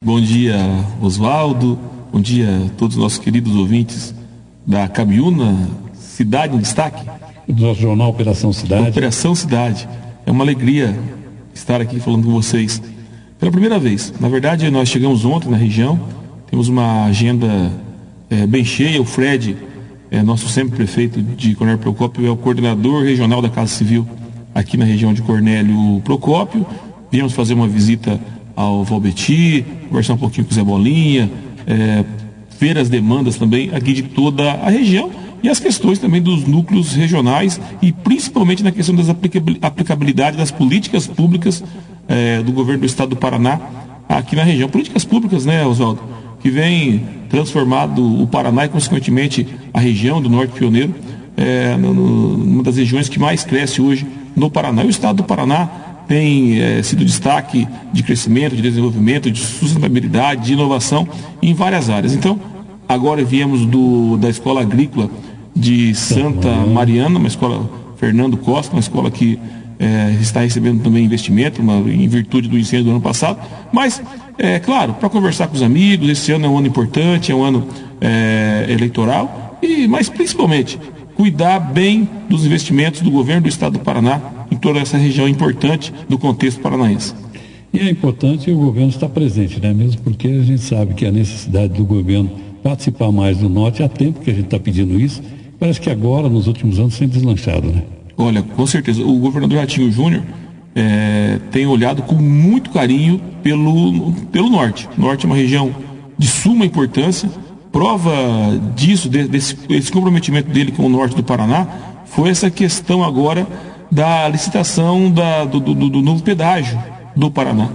Bom dia, Oswaldo. Bom dia a todos os nossos queridos ouvintes da Cabiúna, Cidade em Destaque. Do nosso jornal Operação Cidade. Operação Cidade. É uma alegria estar aqui falando com vocês pela primeira vez. Na verdade, nós chegamos ontem na região, temos uma agenda bem cheia. O Fred, nosso sempre prefeito de Cornélio Procópio, é o coordenador regional da Casa Civil aqui na região de Cornélio Procópio. Viemos fazer uma visita ao Valbeti, conversar um pouquinho com o Zé Bolinha, ver as demandas também aqui de toda a região e as questões também dos núcleos regionais e principalmente na questão das aplicabilidade das políticas públicas do governo do estado do Paraná aqui na região. Políticas públicas, né, Oswaldo, que vem transformado o Paraná e consequentemente a região do Norte Pioneiro numa das regiões que mais cresce hoje no Paraná. E o estado do Paraná tem sido destaque de crescimento, de desenvolvimento, de sustentabilidade, de inovação em várias áreas. Então, agora viemos da Escola Agrícola de Santa Mariana, uma escola Fernando Costa, uma escola que está recebendo também investimento em virtude do incêndio do ano passado. Mas, claro, para conversar com os amigos, esse ano é um ano importante, é um ano eleitoral, mas principalmente cuidar bem dos investimentos do governo do estado do Paraná em toda essa região importante do contexto paranaense. E é importante o governo estar presente, né? Mesmo porque a gente sabe que a necessidade do governo participar mais do Norte, há tempo que a gente está pedindo isso, parece que agora, nos últimos anos, tem deslanchado, né? Olha, com certeza, o governador Ratinho Júnior tem olhado com muito carinho pelo Norte. O Norte é uma região de suma importância. Prova disso, desse comprometimento dele com o Norte do Paraná, foi essa questão agora da licitação do novo pedágio do Paraná.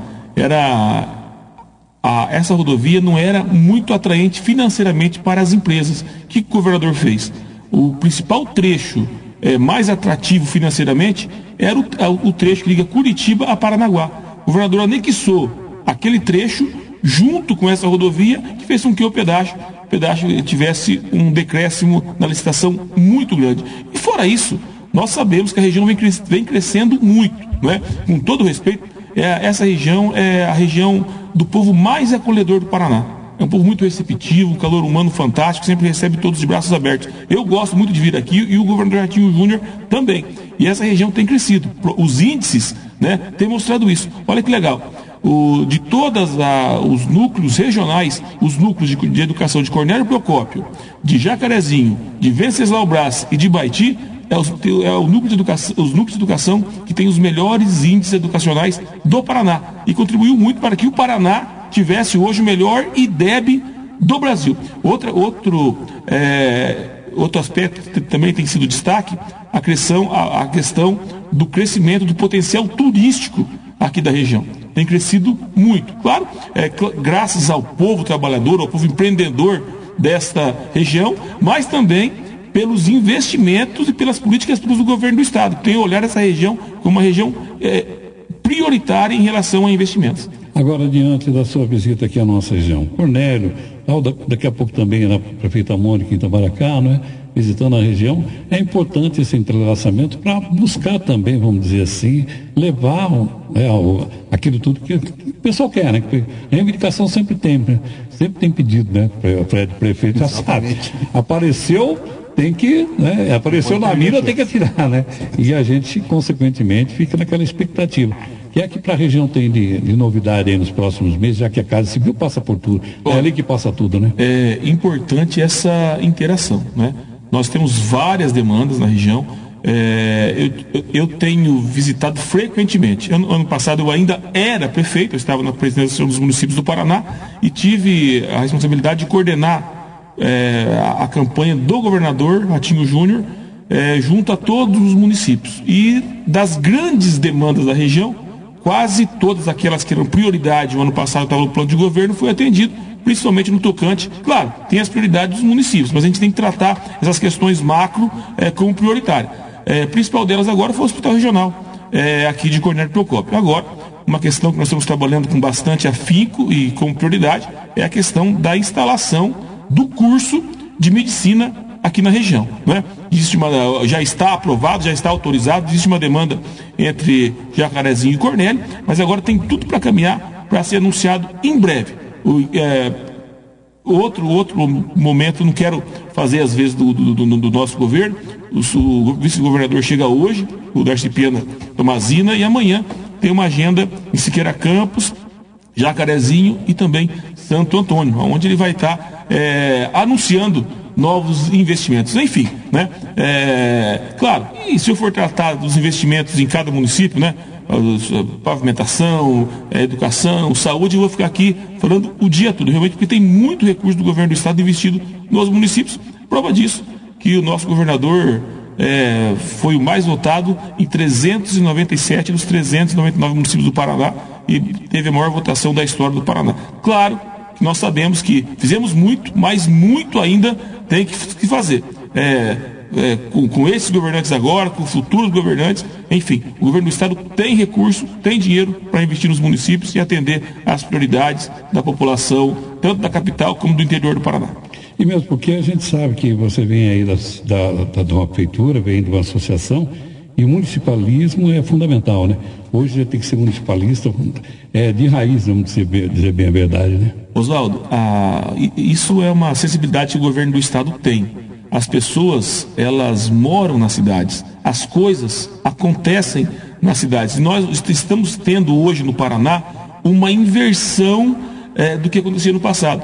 Essa rodovia não era muito atraente financeiramente para as empresas. O que o governador fez? O principal trecho mais atrativo financeiramente era o trecho que liga Curitiba a Paranaguá. O governador anexou aquele trecho junto com essa rodovia, que fez com que o pedágio tivesse um decréscimo na licitação muito grande. E fora isso, nós sabemos que a região vem crescendo muito, não é? Com todo respeito, essa região é a região do povo mais acolhedor do Paraná. É um povo muito receptivo, um calor humano fantástico, sempre recebe todos de braços abertos. Eu gosto muito de vir aqui e o governador Ratinho Júnior também. E essa região tem crescido. Os índices, né, têm mostrado isso. Olha que legal. De todos os núcleos regionais, os núcleos de educação de Cornélio Procópio, de Jacarezinho, de Venceslau Braz e de Baiti, os núcleos de educação que têm os melhores índices educacionais do Paraná. E contribuiu muito para que o Paraná tivesse hoje o melhor IDEB do Brasil. Outro aspecto que também tem sido destaque, a questão do crescimento do potencial turístico aqui da região. Tem crescido muito. Claro, graças ao povo trabalhador, ao povo empreendedor desta região, mas também pelos investimentos e pelas políticas públicas do governo do estado, que tem olhado essa região como uma região prioritária em relação a investimentos. Agora, diante da sua visita aqui à nossa região, Cornélio, daqui a pouco também na prefeita Mônica em Itamaracá, né, visitando a região, é importante esse entrelaçamento para buscar também, vamos dizer assim, levar aquilo tudo que o pessoal quer, né? A reivindicação sempre tem pedido, né? Fred, prefeito já sabe. Apareceu, tem que, né? Apareceu na mira, tem que atirar, né? E a gente, consequentemente, fica naquela expectativa. O que é que para a região tem de novidade aí nos próximos meses, já que a Casa Civil passa por tudo? É ali que passa tudo, né? É importante essa interação, né? Nós temos várias demandas na região. Eu tenho visitado frequentemente. Ano passado eu ainda era prefeito, eu estava na presidência dos municípios do Paraná e tive a responsabilidade de coordenar a campanha do governador Ratinho Júnior junto a todos os municípios. E das grandes demandas da região, quase todas aquelas que eram prioridade, o ano passado estava no plano de governo, foi atendido, principalmente no tocante. Claro, tem as prioridades dos municípios, mas a gente tem que tratar essas questões macro como prioritárias. Principal delas agora foi o Hospital Regional, aqui de Cornélio Procópio. Agora, uma questão que nós estamos trabalhando com bastante afinco e como prioridade é a questão da instalação do curso de medicina aqui na região, né? Já está aprovado, já está autorizado, existe uma demanda entre Jacarezinho e Cornélio, mas agora tem tudo para caminhar para ser anunciado em breve. Outro momento, não quero fazer às vezes do nosso governo. O vice-governador chega hoje, o Darcy Pena Tomazina, e amanhã tem uma agenda em Siqueira Campos, Jacarezinho e também Santo Antônio, onde ele vai estar anunciando novos investimentos. Enfim, né? Claro, e se eu for tratar dos investimentos em cada município, né? Pavimentação, educação, saúde, eu vou ficar aqui falando o dia todo, realmente, porque tem muito recurso do governo do estado investido nos municípios. Prova disso, que o nosso governador foi o mais votado em 397 dos 399 municípios do Paraná e teve a maior votação da história do Paraná. Claro que nós sabemos que fizemos muito, mas muito ainda tem que fazer. Com esses governantes agora, com futuros governantes, enfim, o governo do estado tem recurso, tem dinheiro para investir nos municípios e atender às prioridades da população, tanto da capital como do interior do Paraná. E mesmo porque a gente sabe que você vem aí de uma prefeitura, vem de uma associação, e o municipalismo é fundamental, né? Hoje já tem que ser municipalista de raiz, vamos dizer bem a verdade, né? Oswaldo, isso é uma sensibilidade que o governo do estado tem. As pessoas, elas moram nas cidades, as coisas acontecem nas cidades. E nós estamos tendo hoje no Paraná uma inversão do que acontecia no passado.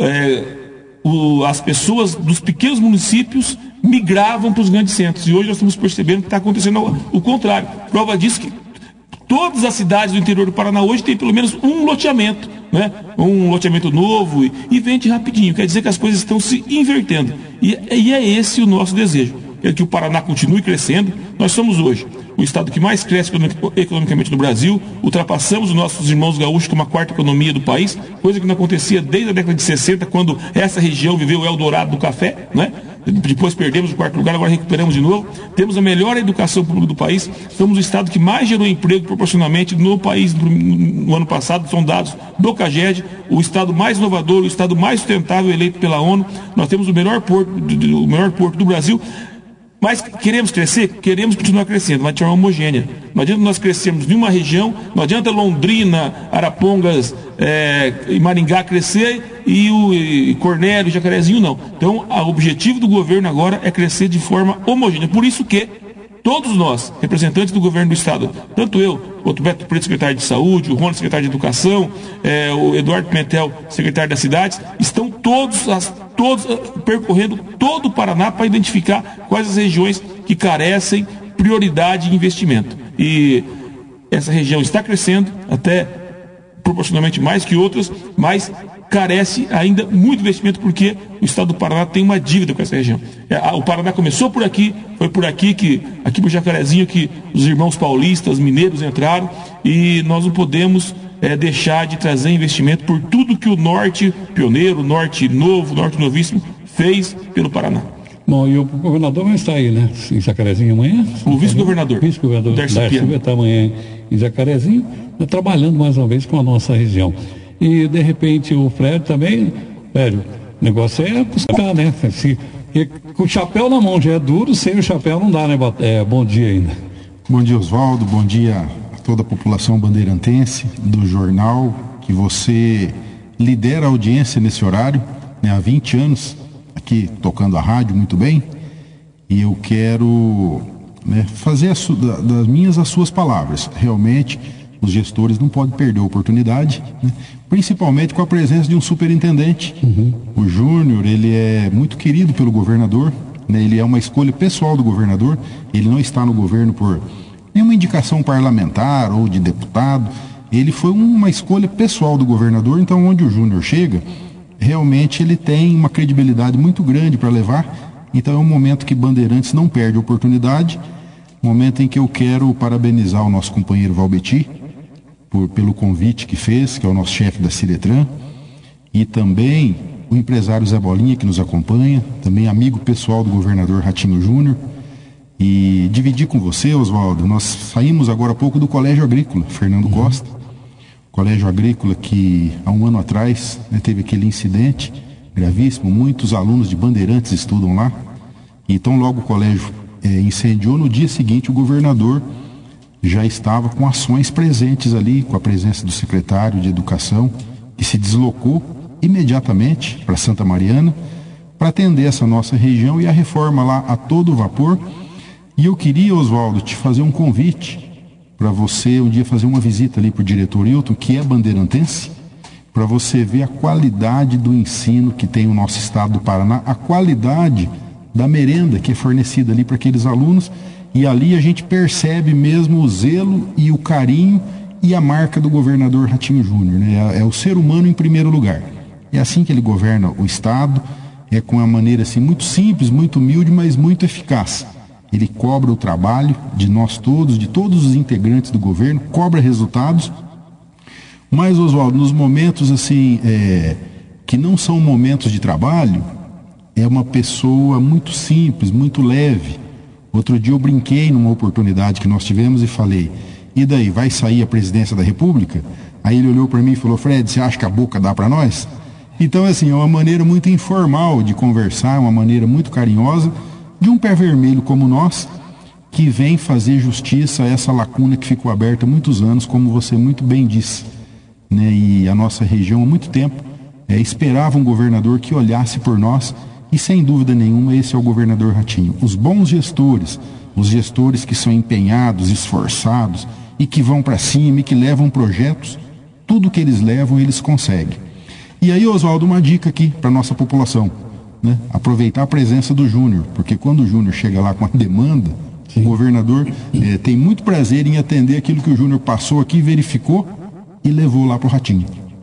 As pessoas dos pequenos municípios migravam para os grandes centros. E hoje nós estamos percebendo que está acontecendo o contrário. Prova disso que todas as cidades do interior do Paraná hoje têm pelo menos um loteamento, né? Um loteamento novo e vende rapidinho. Quer dizer que as coisas estão se invertendo. E é esse o nosso desejo. É que o Paraná continue crescendo. Nós somos hoje o estado que mais cresce economicamente no Brasil. Ultrapassamos os nossos irmãos gaúchos como a quarta economia do país, coisa que não acontecia desde a década de 60, quando essa região viveu o Eldorado do café, né? Depois perdemos o quarto lugar, agora recuperamos de novo. Temos a melhor educação pública do país. Somos o estado que mais gerou emprego proporcionalmente no país no ano passado. São dados do CAGED. O estado mais inovador, o estado mais sustentável eleito pela ONU. Nós temos o melhor porto do Brasil. Mas queremos crescer? Queremos continuar crescendo, mas de forma homogênea. Não adianta nós crescermos em uma região, não adianta Londrina, Arapongas e Maringá crescer e Cornélio, Jacarezinho não. Então, o objetivo do governo agora é crescer de forma homogênea. Por isso que todos nós, representantes do governo do estado, tanto eu, o Beto Preto, secretário de saúde, o Rony, secretário de educação, o Eduardo Pimentel, secretário das cidades, estão todos percorrendo todo o Paraná para identificar quais as regiões que carecem prioridade de investimento. E essa região está crescendo, até proporcionalmente mais que outras, mas carece ainda muito investimento porque o estado do Paraná tem uma dívida com essa região. O Paraná começou por aqui, foi por aqui por Jacarezinho, que os irmãos paulistas, mineiros entraram, e nós não podemos deixar de trazer investimento por tudo que o norte pioneiro, o norte novo, o norte novíssimo fez pelo Paraná. Bom, e o governador vai estar aí, né? Em Jacarezinho amanhã? O vice-governador. Vice-governador Darcy vai estar amanhã em Jacarezinho, trabalhando mais uma vez com a nossa região. E, de repente, o Fred também, velho, o negócio é buscar, né? Com o chapéu na mão já é duro, sem o chapéu não dá, né? Bom dia ainda. Bom dia, Oswaldo, bom dia a toda a população bandeirantense do jornal, que você lidera a audiência nesse horário, né? Há 20 anos, aqui tocando a rádio muito bem, e eu quero, né, fazer das minhas as suas palavras. Realmente, os gestores não podem perder a oportunidade, né? Principalmente com a presença de um superintendente. O Júnior, ele é muito querido pelo governador, né? Ele é uma escolha pessoal do governador, ele não está no governo por nenhuma indicação parlamentar ou de deputado, ele foi uma escolha pessoal do governador. Então, onde o Júnior chega, realmente ele tem uma credibilidade muito grande para levar. Então é um momento que Bandeirantes não perde a oportunidade, momento em que eu quero parabenizar o nosso companheiro Valbeti pelo convite que fez, que é o nosso chefe da Ciretran, e também o empresário Zé Bolinha, que nos acompanha, também amigo pessoal do governador Ratinho Júnior, e dividir com você, Oswaldo, nós saímos agora há pouco do Colégio Agrícola, Fernando Costa, Colégio Agrícola que há um ano atrás, né, teve aquele incidente gravíssimo, muitos alunos de Bandeirantes estudam lá, e então logo o colégio incendiou, no dia seguinte o governador já estava com ações presentes ali, com a presença do secretário de Educação, que se deslocou imediatamente para Santa Mariana para atender essa nossa região e a reforma lá a todo vapor. E eu queria, Oswaldo, te fazer um convite para você um dia fazer uma visita ali para o diretor Hilton, que é bandeirantense, para você ver a qualidade do ensino que tem o nosso estado do Paraná, a qualidade da merenda que é fornecida ali para aqueles alunos, e ali a gente percebe mesmo o zelo e o carinho e a marca do governador Ratinho Júnior, né? É o ser humano em primeiro lugar. É assim que ele governa o estado, é com uma maneira assim muito simples, muito humilde, mas muito eficaz. Ele cobra o trabalho de nós todos, de todos os integrantes do governo, cobra resultados. Mas, Oswaldo, nos momentos assim, que não são momentos de trabalho, é uma pessoa muito simples, muito leve. Outro dia eu brinquei numa oportunidade que nós tivemos e falei, e daí, vai sair a presidência da República? Aí ele olhou para mim e falou, Fred, você acha que a boca dá para nós? Então, assim, é uma maneira muito informal de conversar, uma maneira muito carinhosa, de um pé vermelho como nós, que vem fazer justiça a essa lacuna que ficou aberta há muitos anos, como você muito bem disse, né? E a nossa região há muito tempo esperava um governador que olhasse por nós, e sem dúvida nenhuma esse é o governador Ratinho. Os bons gestores, os gestores que são empenhados, esforçados e que vão para cima e que levam projetos, tudo que eles levam eles conseguem. E aí, Oswaldo, uma dica aqui para a nossa população, né? Aproveitar a presença do Júnior, porque quando o Júnior chega lá com a demanda, sim, o governador tem muito prazer em atender aquilo que o Júnior passou aqui, verificou e levou lá para o Ratinho.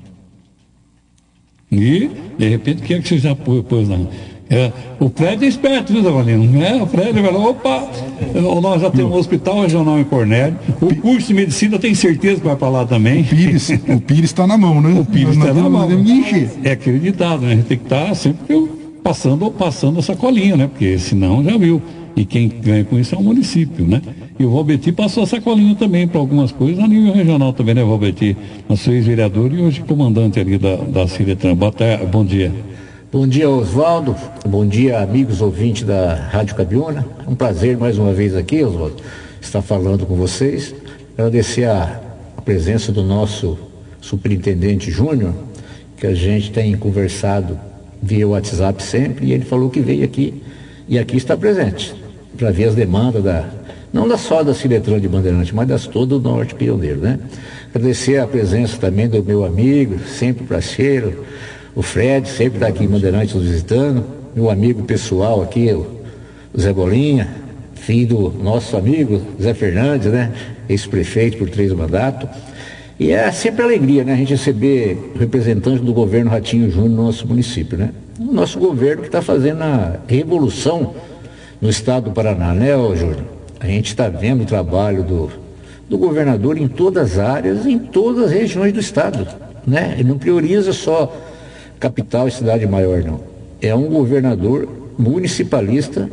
E, de repente, o que é que você já pôs lá? O Fred é esperto, viu, Zavalino? O Fred falou, opa, nós já temos um hospital regional em Cornélio, o curso de medicina tem certeza que vai para lá também. O Pires está na mão, né? O Pires está na mão. É acreditado, né? A gente tem que estar sempre passando essa colinha, né? Porque senão já viu. E quem ganha com isso é o município, né? E o Valbetti passou essa colinha também para algumas coisas a nível regional também, né, Valbetti? Nosso ex-vereador e hoje comandante ali da Ciretran. Boa tarde, bom dia. Bom dia, Oswaldo. Bom dia, amigos ouvintes da Rádio Cabiúna. É um prazer mais uma vez aqui, Oswaldo, estar falando com vocês. Agradecer a presença do nosso superintendente Júnior, que a gente tem conversado via WhatsApp sempre, e ele falou que veio aqui, e aqui está presente, para ver as demandas não só da Ciretran de Bandeirante, mas das todo o Norte Pioneiro, né? Agradecer a presença também do meu amigo, sempre parceiro, o Fred, sempre está aqui em Bandeirantes nos visitando, meu amigo pessoal aqui, o Zé Bolinha, filho do nosso amigo Zé Fernandes, né? Ex-prefeito por 3 mandatos. E é sempre alegria, né? A gente receber representantes do governo Ratinho Júnior no nosso município, né? O nosso governo que está fazendo a revolução no estado do Paraná, né, Júnior? A gente está vendo o trabalho do governador em todas as áreas, em todas as regiões do estado, né? Ele não prioriza só capital e cidade maior, não. É um governador municipalista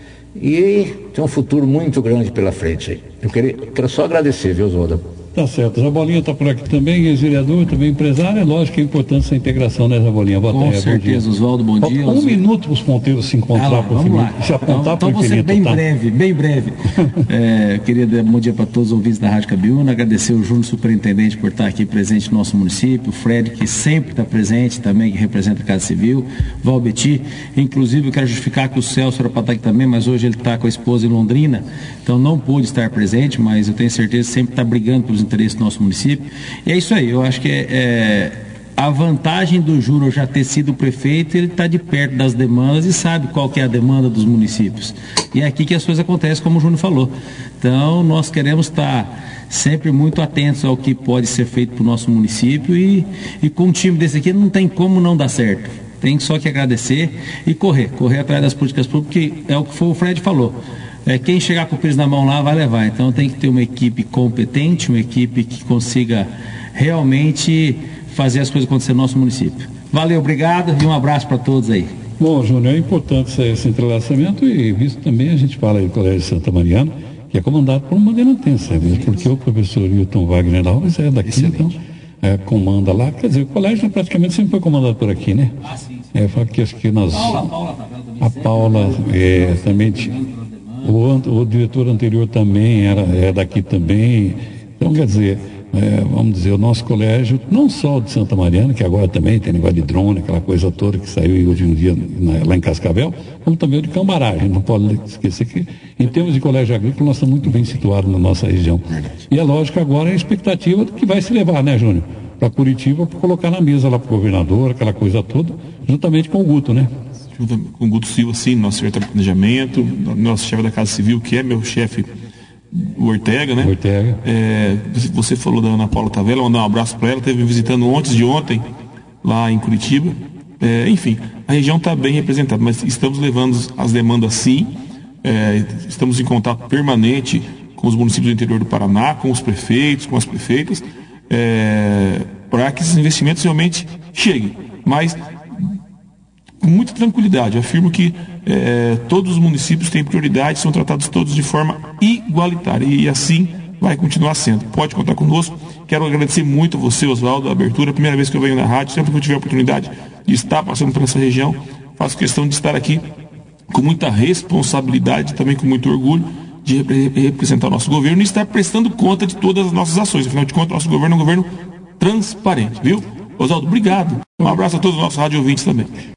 e tem um futuro muito grande pela frente aí. Eu quero só agradecer, viu, Oswaldo? Tá certo. Zabolinha está por aqui também, ex-vereador, também empresário. É lógico que é importante essa integração, né, Zabolinha? Com certeza, Oswaldo, bom dia. Um minuto para os ponteiros se encontrar por vamos se apontar então por infinito. Então você bem breve. Queria dar bom dia para todos os ouvintes da Rádio Cabiúna, agradecer o Júnior Superintendente por estar aqui presente no nosso município, o Fred, que sempre está presente também, que representa a Casa Civil, Valbetti, inclusive eu quero justificar que o Celso era para estar aqui também, mas hoje ele está com a esposa em Londrina, então não pôde estar presente, mas eu tenho certeza que sempre está brigando pelos interesses do nosso município. E é isso aí, eu acho que a vantagem do Júnior já ter sido prefeito, ele está de perto das demandas e sabe qual que é a demanda dos municípios. E é aqui que as coisas acontecem, como o Júnior falou. Então, nós queremos estar sempre muito atentos ao que pode ser feito para o nosso município e com um time desse aqui não tem como não dar certo. Tem só que agradecer e correr atrás das políticas públicas, que é o que o Fred falou. Quem chegar com o Pires na mão lá vai levar. Então tem que ter uma equipe competente, uma equipe que consiga realmente fazer as coisas acontecer no nosso município. Valeu, obrigado e um abraço para todos aí. Bom, Júnior, é importante esse entrelaçamento e visto também a gente fala aí do Colégio Santa Mariana, que é comandado por um bandeirantense, porque o professor Hilton Wagner Alves é daqui, então comanda lá. Quer dizer, o colégio praticamente sempre foi comandado por aqui, né? Sim. Falo que acho que nós... A Paula também... O diretor anterior também é daqui também. Então, quer dizer, vamos dizer, o nosso colégio, não só de Santa Mariana, que agora também tem negócio de drone, aquela coisa toda que saiu hoje em dia lá em Cascavel, como também o de Cambará. A gente não pode esquecer que, em termos de colégio agrícola, nós estamos muito bem situados na nossa região. E é lógico agora a expectativa do que vai se levar, né, Júnior? Para Curitiba, para colocar na mesa lá para o governador, aquela coisa toda, juntamente com o Guto, né? Junto com o Guto Silva, sim, nosso secretário de planejamento, nosso chefe da Casa Civil, que é meu chefe, o Ortega, né? Ortega. Você falou da Ana Paula Tavella, mandar um abraço para ela, esteve me visitando antes de ontem, lá em Curitiba. Enfim, a região está bem representada, mas estamos levando as demandas sim, estamos em contato permanente com os municípios do interior do Paraná, com os prefeitos, com as prefeitas, para que esses investimentos realmente cheguem. Mas com muita tranquilidade, eu afirmo que todos os municípios têm prioridade, são tratados todos de forma igualitária e assim vai continuar sendo. Pode contar conosco. Quero agradecer muito a você, Oswaldo, a abertura. Primeira vez que eu venho na rádio, sempre que eu tiver a oportunidade de estar passando por essa região, faço questão de estar aqui com muita responsabilidade, também com muito orgulho de representar o nosso governo e estar prestando conta de todas as nossas ações. Afinal de contas, nosso governo é um governo transparente, viu? Oswaldo, obrigado. Um abraço a todos os nossos rádio ouvintes também.